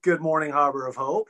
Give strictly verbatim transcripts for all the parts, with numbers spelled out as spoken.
Good morning, Harbor of Hope.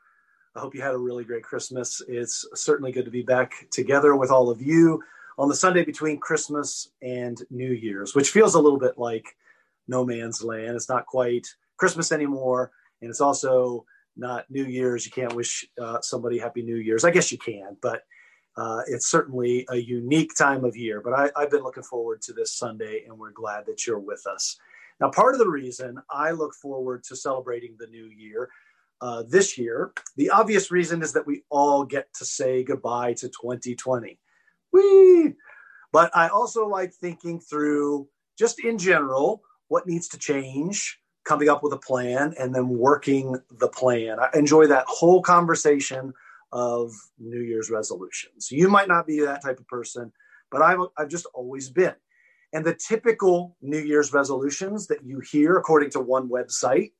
I hope you had a really great Christmas. It's certainly good to be back together with all of you on the Sunday between Christmas and New Year's, which feels a little bit like no man's land. It's not quite Christmas anymore, and it's also not New Year's. You can't wish uh, somebody Happy New Year's. I guess you can, but uh, it's certainly a unique time of year. But I, I've been looking forward to this Sunday, and we're glad that you're with us. Now, part of the reason I look forward to celebrating the new year uh, this year, the obvious reason is that we all get to say goodbye to twenty twenty. Whee! But I also like thinking through, just in general, what needs to change, coming up with a plan, and then working the plan. I enjoy that whole conversation of New Year's resolutions. You might not be that type of person, but I've, I've just always been. And the typical New Year's resolutions that you hear, according to one website,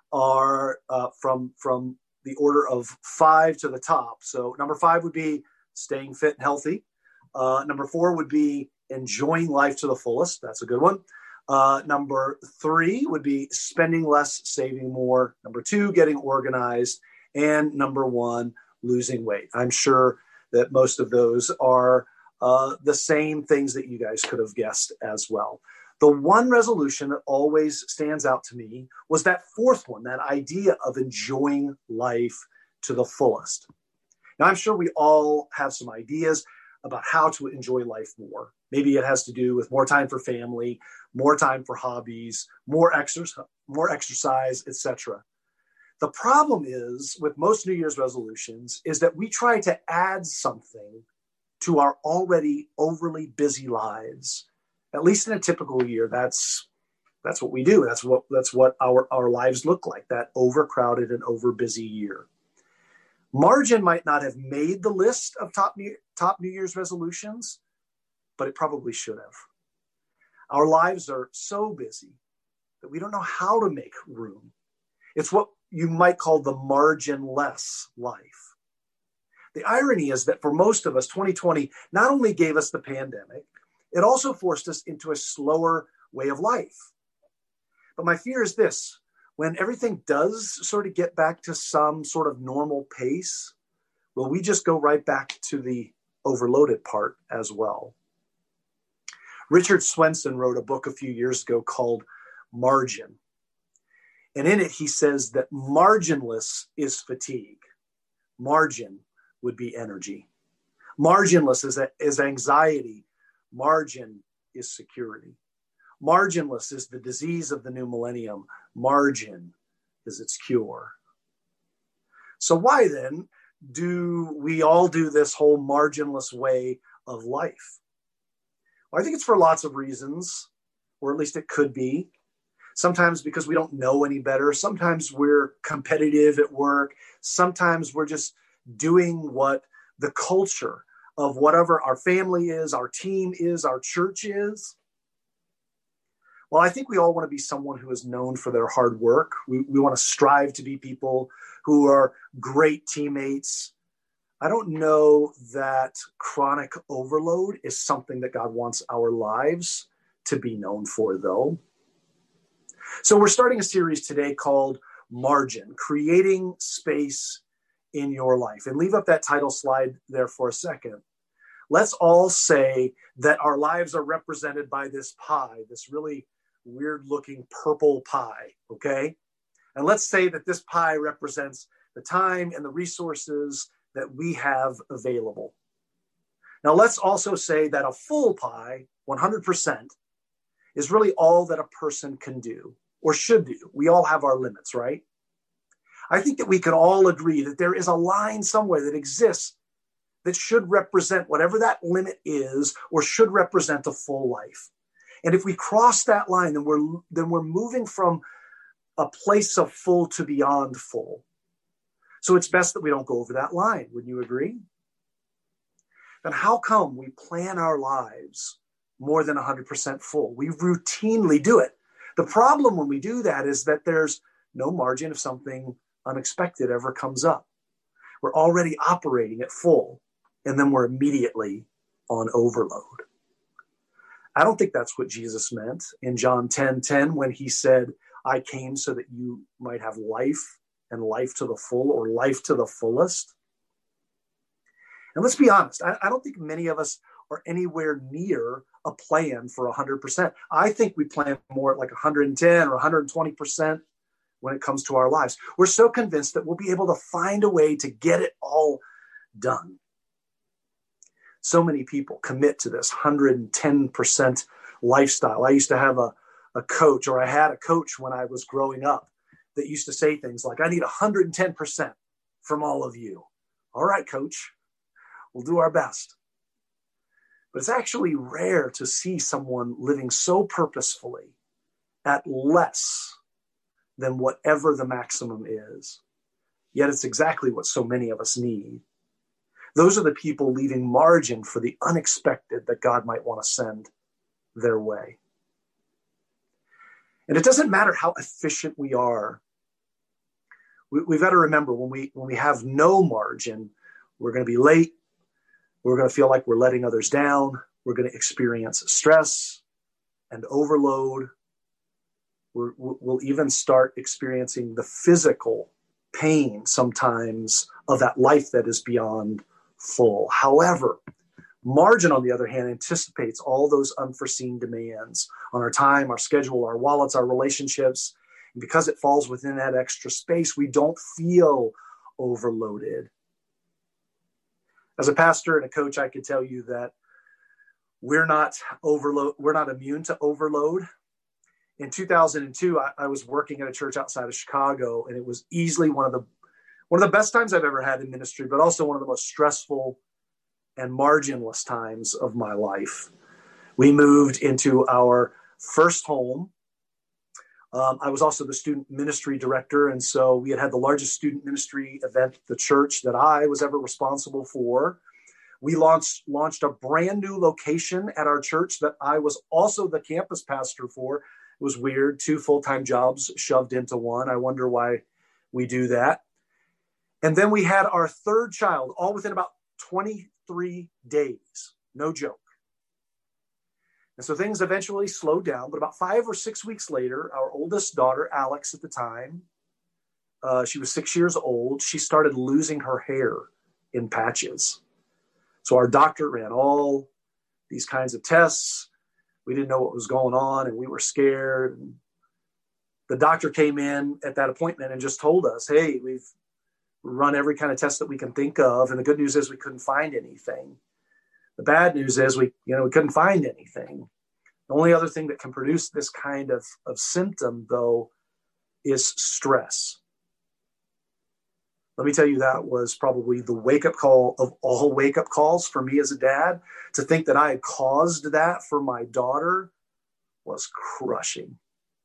are uh, from, from the order of five to the top. So number five would be staying fit and healthy. Uh, number four would be enjoying life to the fullest. That's a good one. Uh, number three would be spending less, saving more. Number two, getting organized. And number one, losing weight. I'm sure that most of those are Uh, the same things that you guys could have guessed as well. The one resolution that always stands out to me was that fourth one, that idea of enjoying life to the fullest. Now, I'm sure we all have some ideas about how to enjoy life more. Maybe it has to do with more time for family, more time for hobbies, more exercise, more exercise, et cetera. The problem is with most New Year's resolutions is that we try to add something to our already overly busy lives. At least in a typical year, that's that's what we do. That's what that's what our, our lives look like, that overcrowded and overbusy year. Margin might not have made the list of top New, top New Year's resolutions, but it probably should have. Our lives are so busy that we don't know how to make room. It's what you might call the margin-less life. The irony is that for most of us, twenty twenty not only gave us the pandemic, it also forced us into a slower way of life. But my fear is this: when everything does sort of get back to some sort of normal pace, will we just go right back to the overloaded part as well? Richard Swenson wrote a book a few years ago called Margin. And in it, he says that marginless is fatigue. Margin would be energy. Marginless is, is anxiety. Margin is security. Marginless is the disease of the new millennium. Margin is its cure. So why then do we all do this whole marginless way of life? Well, I think it's for lots of reasons, or at least it could be. Sometimes because we don't know any better. Sometimes we're competitive at work. Sometimes we're just doing what the culture of whatever our family is, our team is, our church is. Well, I think we all want to be someone who is known for their hard work. We, we want to strive to be people who are great teammates. I don't know that chronic overload is something that God wants our lives to be known for, though. So we're starting a series today called Margin, Creating Space in Your Life. And leave up that title slide there for a second. Let's all say that our lives are represented by this pie, this really weird looking purple pie, okay? And let's say that this pie represents the time and the resources that we have available. Now let's also say that a full pie, one hundred percent, is really all that a person can do or should do. We all have our limits, right? I think that we can all agree that there is a line somewhere that exists that should represent whatever that limit is or should represent a full life. And if we cross that line, then we're, then we're moving from a place of full to beyond full. So it's best that we don't go over that line. Wouldn't you agree? Then how come we plan our lives more than one hundred percent full? We routinely do it. The problem when we do that is that there's no margin if something unexpected ever comes up. We're already operating at full, and then we're immediately on overload. I don't think that's what Jesus meant in John ten ten when he said, I came so that you might have life and life to the full or life to the fullest. And let's be honest, I, I don't think many of us are anywhere near a plan for one hundred percent. I think we plan more at like one hundred ten or one hundred twenty percent when it comes to our lives. We're so convinced that we'll be able to find a way to get it all done. So many people commit to this one hundred ten percent lifestyle. I used to have a, a coach, or I had a coach when I was growing up, that used to say things like, I need one hundred ten percent from all of you. All right, coach, we'll do our best. But it's actually rare to see someone living so purposefully at less than whatever the maximum is. Yet it's exactly what so many of us need. Those are the people leaving margin for the unexpected that God might want to send their way. And it doesn't matter how efficient we are. We, we've got to remember, when we when we have no margin, we're going to be late. We're going to feel like we're letting others down. We're going to experience stress and overload. We're, we'll even start experiencing the physical pain sometimes of that life that is beyond full. However, margin, on the other hand, anticipates all those unforeseen demands on our time, our schedule, our wallets, our relationships. And because it falls within that extra space, we don't feel overloaded. As a pastor and a coach, I can tell you that we're not overload. We're not immune to overload. In two thousand two, I, I was working at a church outside of Chicago, and it was easily one of the one of the best times I've ever had in ministry, but also one of the most stressful and marginless times of my life. We moved into our first home. Um, I was also the student ministry director, and so we had had the largest student ministry event at the church that I was ever responsible for. We launched launched a brand new location at our church that I was also the campus pastor for. It was weird, two full-time jobs shoved into one. I wonder why we do that. And then we had our third child, all within about twenty-three days. No joke. And so things eventually slowed down, but about five or six weeks later, our oldest daughter, Alex at the time, uh, she was six years old, she started losing her hair in patches. So our doctor ran all these kinds of tests. We didn't know what was going on, and we were scared. And the doctor came in at that appointment and just told us, hey, we've run every kind of test that we can think of. And the good news is we couldn't find anything. The bad news is we, you know, we couldn't find anything. The only other thing that can produce this kind of, of symptom, though, is stress. Let me tell you, that was probably the wake-up call of all wake-up calls for me as a dad. To think that I had caused that for my daughter was crushing.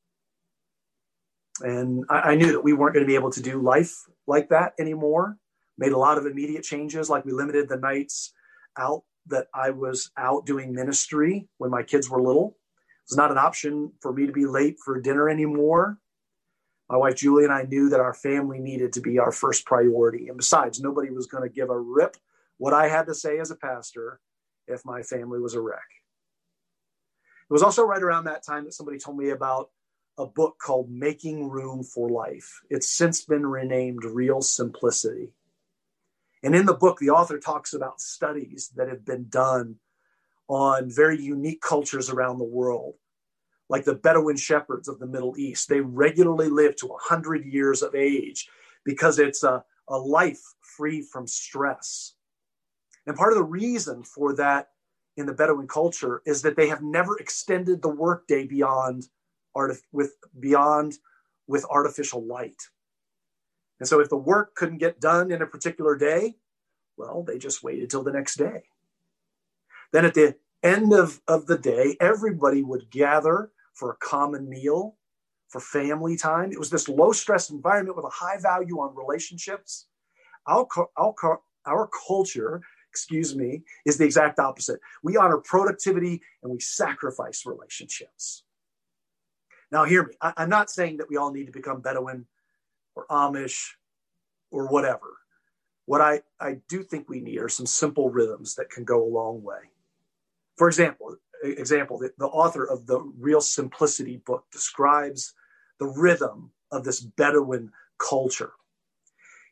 And I, I knew that we weren't going to be able to do life like that anymore. Made a lot of immediate changes, like we limited the nights out that I was out doing ministry when my kids were little. It was not an option for me to be late for dinner anymore. My wife, Julie, and I knew that our family needed to be our first priority. And besides, nobody was going to give a rip what I had to say as a pastor if my family was a wreck. It was also right around that time that somebody told me about a book called Making Room for Life. It's since been renamed Real Simplicity. And in the book, the author talks about studies that have been done on very unique cultures around the world, like the Bedouin shepherds of the Middle East. They regularly live to one hundred years of age because it's a, a life free from stress. And part of the reason for that in the Bedouin culture is that they have never extended the workday beyond art with beyond with artificial light. And so if the work couldn't get done in a particular day, well, they just waited till the next day. Then at the end of, of the day, everybody would gather for a common meal, for family time. It was this low-stress environment with a high value on relationships. Our, our, our culture, excuse me, is the exact opposite. We honor productivity and we sacrifice relationships. Now, hear me. I, I'm not saying that we all need to become Bedouin or Amish or whatever. What I, I do think we need are some simple rhythms that can go a long way. For example, example, the, the author of the Real Simplicity book describes the rhythm of this Bedouin culture.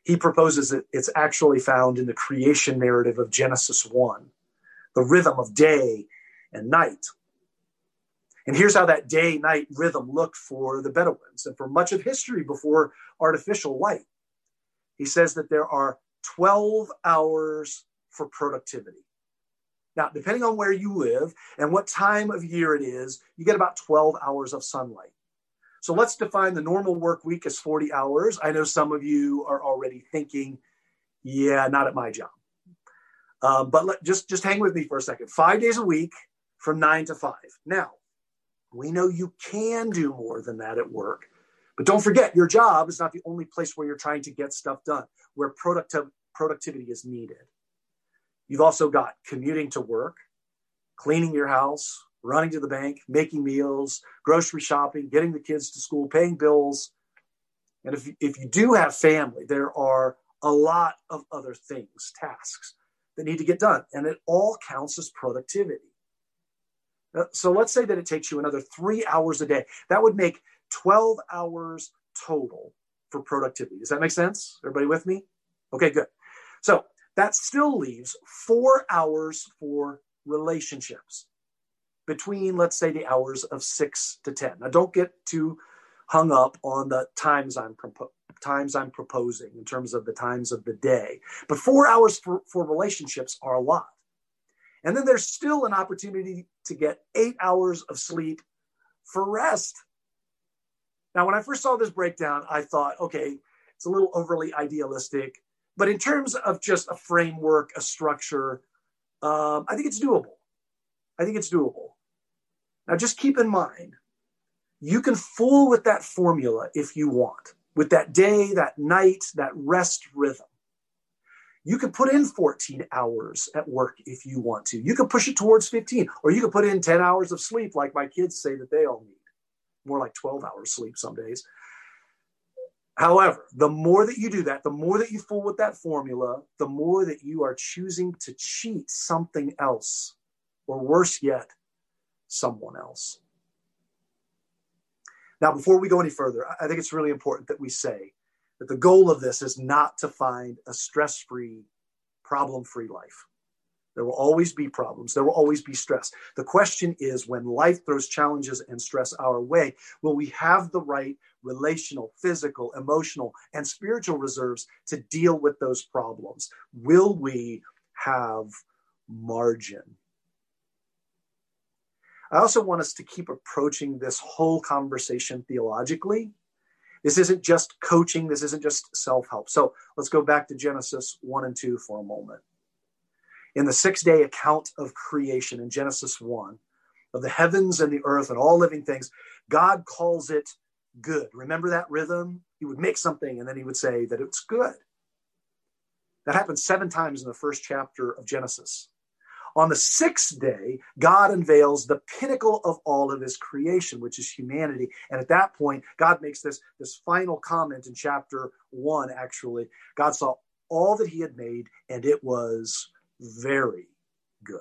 He proposes that it's actually found in the creation narrative of Genesis one, the rhythm of day and night. And here's how that day-night rhythm looked for the Bedouins and for much of history before artificial light. He says that there are twelve hours for productivity. Now, depending on where you live and what time of year it is, you get about twelve hours of sunlight. So let's define the normal work week as forty hours. I know some of you are already thinking, yeah, not at my job. Um, but let, just, just hang with me for a second. Five days a week from nine to five. Now, we know you can do more than that at work. But don't forget, your job is not the only place where you're trying to get stuff done, where productiv- productivity is needed. You've also got commuting to work, cleaning your house, running to the bank, making meals, grocery shopping, getting the kids to school, paying bills. And if, if you do have family, there are a lot of other things, tasks that need to get done. And it all counts as productivity. So let's say that it takes you another three hours a day. That would make twelve hours total for productivity. Does that make sense? Everybody with me? Okay, good. So that still leaves four hours for relationships between, let's say, the hours of six to ten. Now, don't get too hung up on the times I'm propo- times I'm proposing in terms of the times of the day. But four hours for, for relationships are a lot. And then there's still an opportunity to get eight hours of sleep for rest. Now, when I first saw this breakdown, I thought, okay, it's a little overly idealistic. But in terms of just a framework, a structure, um, I think it's doable. I think it's doable. Now, just keep in mind, you can fool with that formula if you want, with that day, that night, that rest rhythm. You can put in fourteen hours at work if you want to. You can push it towards fifteen, or you can put in ten hours of sleep like my kids say that they all need. More like twelve hours sleep some days. However, the more that you do that, the more that you fool with that formula, the more that you are choosing to cheat something else, or worse yet, someone else. Now, before we go any further, I think it's really important that we say that the goal of this is not to find a stress-free, problem-free life. There will always be problems. There will always be stress. The question is, when life throws challenges and stress our way, will we have the right relational, physical, emotional, and spiritual reserves to deal with those problems? Will we have margin? I also want us to keep approaching this whole conversation theologically. This isn't just coaching. This isn't just self-help. So let's go back to Genesis one and two for a moment. In the six-day account of creation in Genesis one, of the heavens and the earth and all living things, God calls it good. Remember that rhythm? He would make something and then he would say that it's good. That happens seven times in the first chapter of Genesis. On the sixth day, God unveils the pinnacle of all of his creation, which is humanity. And at that point, God makes this, this final comment in chapter one, actually. God saw all that he had made, and it was very good.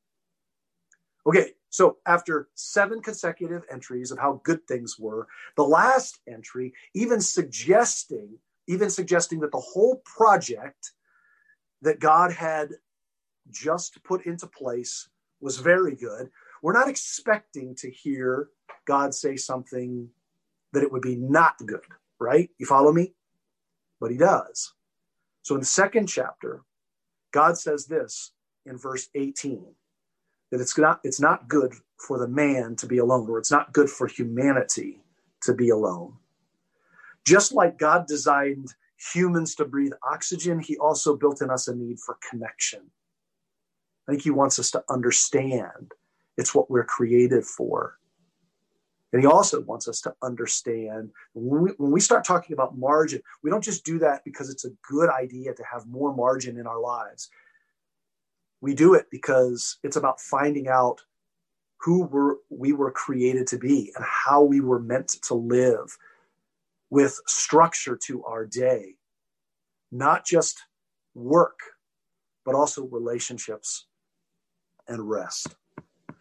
Okay, so after seven consecutive entries of how good things were, the last entry, even suggesting, even suggesting that the whole project that God had just put into place was very good. We're not expecting to hear God say something that it would be not good, right? You follow me? But he does. So in the second chapter, God says this in verse eighteen, that it's not, it's not good for the man to be alone, or it's not good for humanity to be alone. Just like God designed humans to breathe oxygen, he also built in us a need for connection. I think he wants us to understand it's what we're created for. And he also wants us to understand when we, when we start talking about margin, we don't just do that because it's a good idea to have more margin in our lives. We do it because it's about finding out who we're, we were created to be and how we were meant to live with structure to our day. Not just work, but also relationships and rest.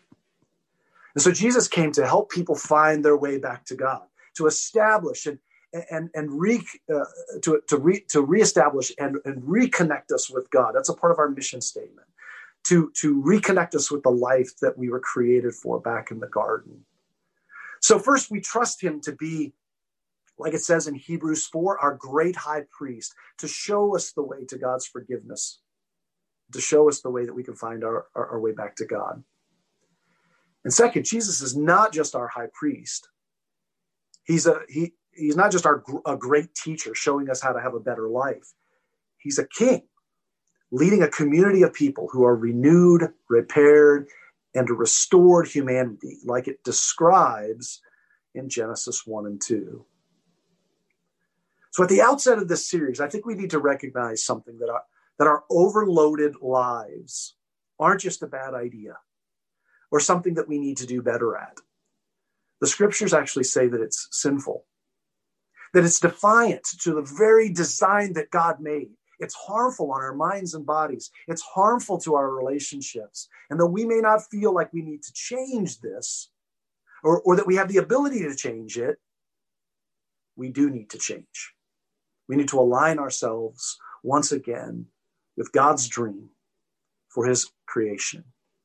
And so Jesus came to help people find their way back to God, to establish and, and and re uh, to to re to reestablish and and reconnect us with God. That's a part of our mission statement. To to reconnect us with the life that we were created for back in the garden. So first, we trust him to be, like it says in Hebrews four, our great high priest, to show us the way to God's forgiveness, to show us the way that we can find our, our, our way back to God. And second, Jesus is not just our high priest. He's a he he's not just our a great teacher showing us how to have a better life. He's a king leading a community of people who are renewed, repaired, and a restored humanity, like it describes in Genesis one and two. So at the outset of this series, I think we need to recognize something, that our, that our overloaded lives aren't just a bad idea or something that we need to do better at. The scriptures actually say that it's sinful, that it's defiant to the very design that God made. It's harmful on our minds and bodies. It's harmful to our relationships. And though we may not feel like we need to change this, or, or that we have the ability to change it, we do need to change. We need to align ourselves once again with God's dream for his creation.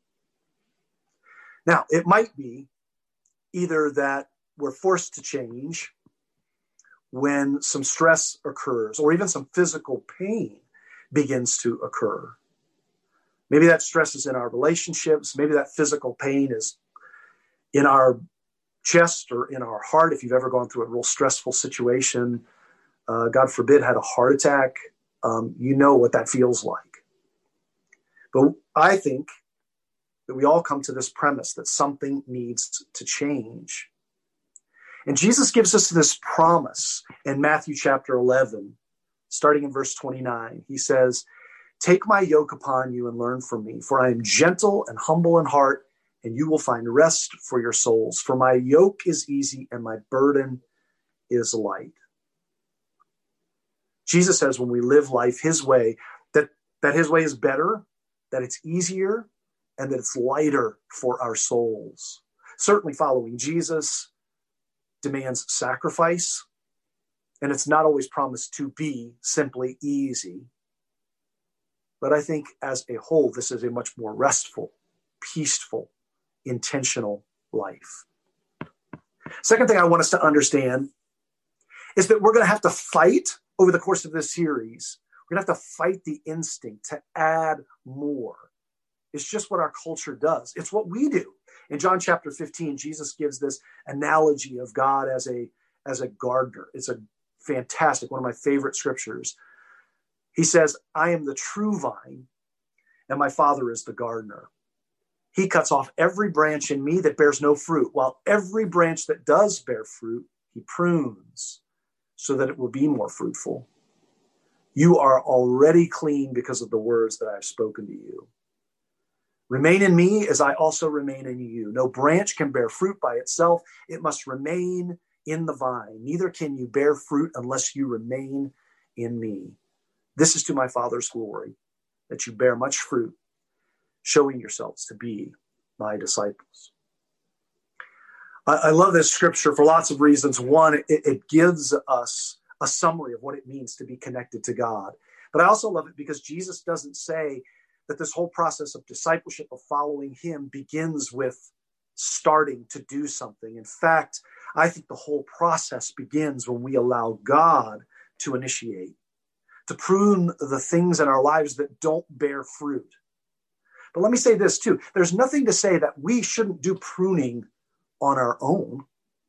Now, it might be either that we're forced to change when some stress occurs, or even some physical pain begins to occur. Maybe that stress is in our relationships. Maybe that physical pain is in our chest or in our heart. If you've ever gone through a real stressful situation, uh, God forbid, had a heart attack, um, you know what that feels like. But I think that we all come to this premise that something needs to change. And Jesus gives us this promise in Matthew chapter eleven, starting in verse twenty-nine. He says, "Take my yoke upon you and learn from me, for I am gentle and humble in heart, and you will find rest for your souls. For my yoke is easy and my burden is light." Jesus says when we live life his way, that, that his way is better, that it's easier, and that it's lighter for our souls. Certainly following Jesus demands sacrifice, and it's not always promised to be simply easy. But I think as a whole, this is a much more restful, peaceful, intentional life. Second thing I want us to understand is that we're going to have to fight over the course of this series. We're going to have to fight the instinct to add more. It's just what our culture does. It's what we do. In John chapter fifteen, Jesus gives this analogy of God as a, as a gardener. It's a fantastic, one of my favorite scriptures. He says, "I am the true vine, and my Father is the gardener. He cuts off every branch in me that bears no fruit, while every branch that does bear fruit, he prunes so that it will be more fruitful. You are already clean because of the words that I have spoken to you. Remain in me as I also remain in you. No branch can bear fruit by itself. It must remain in the vine. Neither can you bear fruit unless you remain in me. This is to my Father's glory, that you bear much fruit, showing yourselves to be my disciples." I, I love this scripture for lots of reasons. One, it, it gives us a summary of what it means to be connected to God. But I also love it because Jesus doesn't say that this whole process of discipleship, of following him, begins with starting to do something. In fact, I think the whole process begins when we allow God to initiate, to prune the things in our lives that don't bear fruit. But let me say this too. There's nothing to say that we shouldn't do pruning on our own.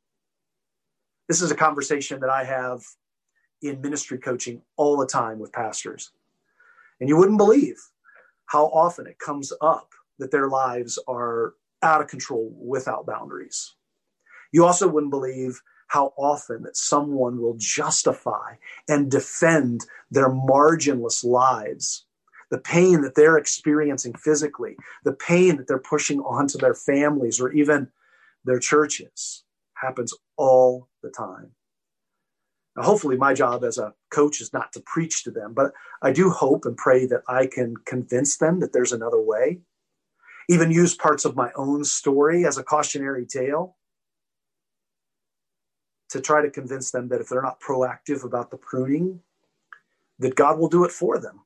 This is a conversation that I have in ministry coaching all the time with pastors. And you wouldn't believe how often it comes up that their lives are out of control without boundaries. You also wouldn't believe how often that someone will justify and defend their marginless lives, the pain that they're experiencing physically, the pain that they're pushing onto their families or even their churches. Happens all the time. Now, hopefully my job as a coach is not to preach to them, but I do hope and pray that I can convince them that there's another way, even use parts of my own story as a cautionary tale. to try to convince them that if they're not proactive about the pruning, that God will do it for them.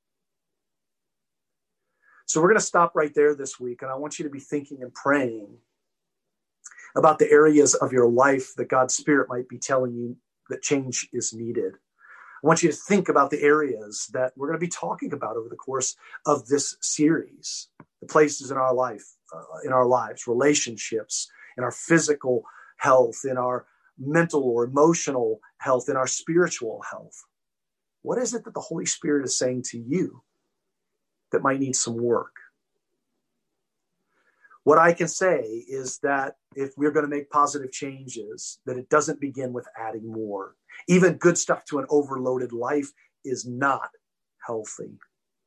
So we're going to stop right there this week, and I want you to be thinking and praying about the areas of your life that God's Spirit might be telling you that change is needed. I want you to think about the areas that we're going to be talking about over the course of this series, the places in our life, uh, in our lives, relationships, in our physical health, in our mental or emotional health, in our spiritual health. What is it that the Holy Spirit is saying to you that might need some work? What I can say is that if we're going to make positive changes, that it doesn't begin with adding more. Even good stuff to an overloaded life is not healthy.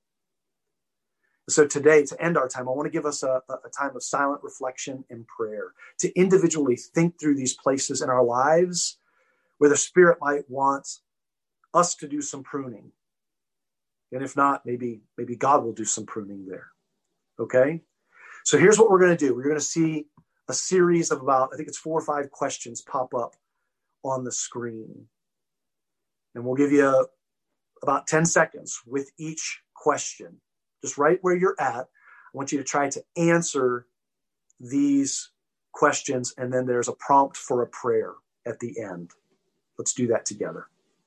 So today, to end our time, I want to give us a, a time of silent reflection and prayer, to individually think through these places in our lives where the Spirit might want us to do some pruning. And if not, maybe, maybe God will do some pruning there. Okay? So here's what we're going to do. We're going to see a series of about, I think it's four or five questions pop up on the screen. And we'll give you about ten seconds with each question. Just right where you're at, I want you to try to answer these questions, and then there's a prompt for a prayer at the end. Let's do that together.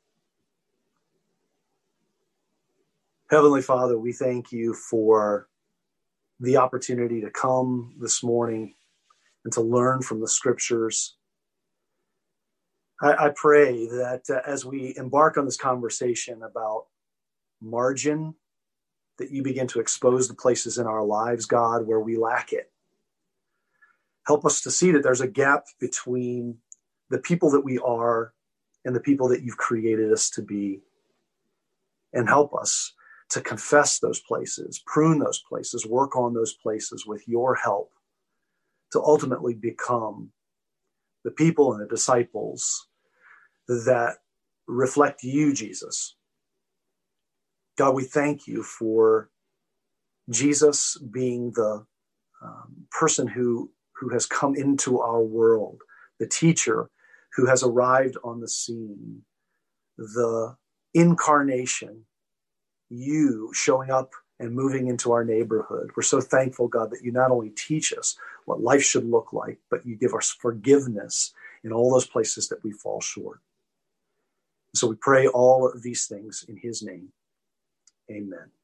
Heavenly Father, we thank you for the opportunity to come this morning and to learn from the scriptures. I, I pray that uh, as we embark on this conversation about margin, that you begin to expose the places in our lives, God, where we lack it. Help us to see that there's a gap between the people that we are and the people that you've created us to be. And help us to confess those places, prune those places, work on those places with your help to ultimately become the people and the disciples that reflect you, Jesus. God, we thank you for Jesus being the um, person who, who has come into our world, the teacher who has arrived on the scene, the incarnation, you showing up and moving into our neighborhood. We're so thankful, God, that you not only teach us what life should look like, but you give us forgiveness in all those places that we fall short. So we pray all of these things in his name. Amen.